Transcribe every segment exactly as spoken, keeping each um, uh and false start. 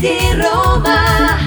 di Roma.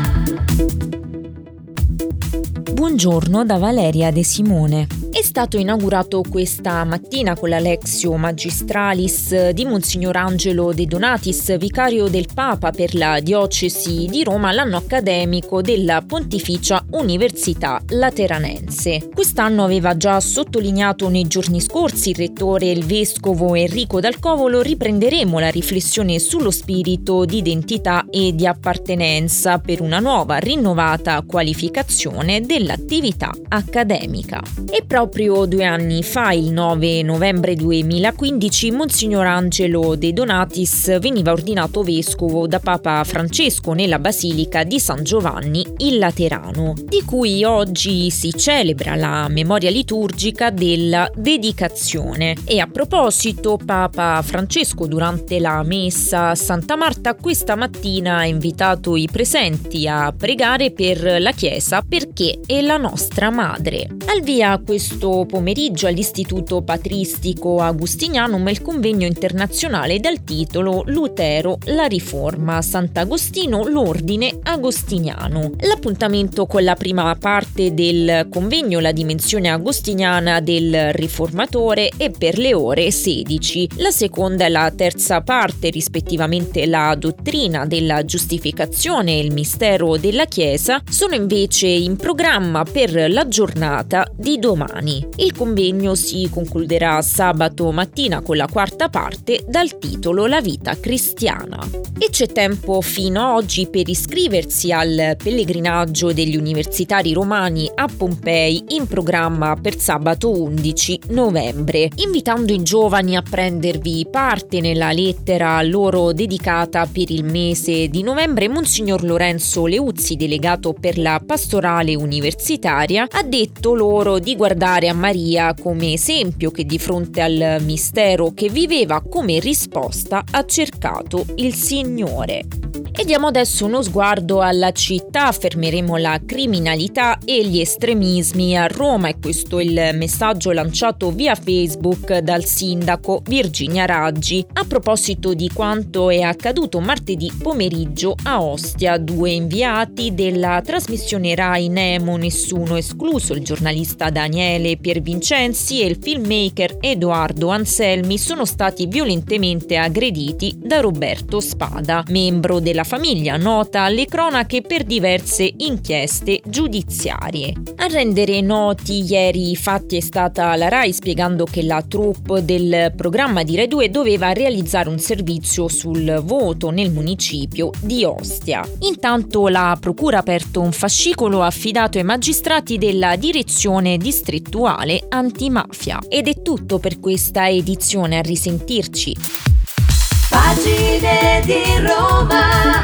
Buongiorno da Valeria De Simone. È stato inaugurato questa mattina con la Lectio Magistralis di Monsignor Angelo De Donatis, vicario del Papa per la diocesi di Roma, l'anno accademico della Pontificia Università Lateranense. Quest'anno aveva già sottolineato nei giorni scorsi il rettore il vescovo Enrico Dal Covolo: riprenderemo la riflessione sullo spirito di identità e di appartenenza per una nuova, rinnovata qualificazione dell'attività accademica. E proprio due anni fa, il nove novembre duemilaquindici, Monsignor Angelo De Donatis veniva ordinato vescovo da Papa Francesco nella Basilica di San Giovanni il Laterano, di cui oggi si celebra la memoria liturgica della dedicazione. E a proposito, Papa Francesco durante la messa a Santa Marta questa mattina ha invitato i presenti a pregare per la Chiesa, perché è la nostra madre. Al via questo pomeriggio all'Istituto Patristico Agustinianum il convegno internazionale dal titolo Lutero, la Riforma, Sant'Agostino, l'Ordine Agostiniano. L'appuntamento con la prima parte del convegno, la dimensione agostiniana del riformatore, è per le ore sedici. La seconda e la terza parte, rispettivamente la dottrina della giustificazione e il mistero della Chiesa, sono invece in programma per la giornata di domani. Il convegno si concluderà sabato mattina con la quarta parte dal titolo La vita cristiana. E c'è tempo fino a oggi per iscriversi al pellegrinaggio degli universitari romani a Pompei, in programma per sabato undici novembre, invitando i giovani a prendervi parte nella lettera loro dedicata per il mese di novembre. Monsignor Lorenzo Leuzzi, delegato per la pastorale universitaria, ha detto loro di guardare a Maria come esempio che di fronte al mistero che viveva come risposta ha cercato il Signore. E diamo adesso uno sguardo alla città. Fermeremo la criminalità e gli estremismi a Roma, e questo è il messaggio lanciato via Facebook dal sindaco Virginia Raggi a proposito di quanto è accaduto martedì pomeriggio a Ostia. Due inviati della trasmissione Rai Nemo Nessuno Escluso, il giornalista Daniele Piervincenzi e il filmmaker Edoardo Anselmi, sono stati violentemente aggrediti da Roberto Spada, membro della famiglia nota alle cronache per diverse inchieste giudiziarie. A rendere noti ieri i fatti è stata la Rai, spiegando che la troupe del programma di Rai due doveva realizzare un servizio sul voto nel municipio di Ostia. Intanto la procura ha aperto un fascicolo affidato ai magistrati della direzione distrettuale antimafia. Ed è tutto per questa edizione, a risentirci. Pagine di Roma.